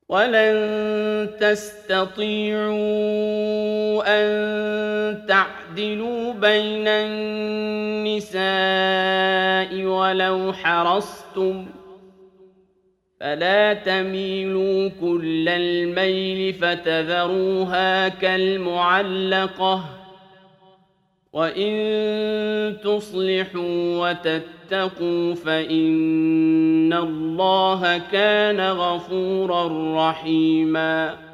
وَلَن تَسْتَطِيعُوا أَن تَعْدِلُوا بَيْنَ النِّسَاءِ وَلَوْ حَرَصْتُمْ ۖ فَلَا تَمِيلُوا كُلَّ الْمَيْلِ فَتَذَرُوهَا كَالْمُعَلَّقَةِ ۚ وَإِن تُصْلِحُوا وَتَتَّقُوا فَإِنَّ اللَّهَ كَانَ غَفُورًا رَّحِيمًا.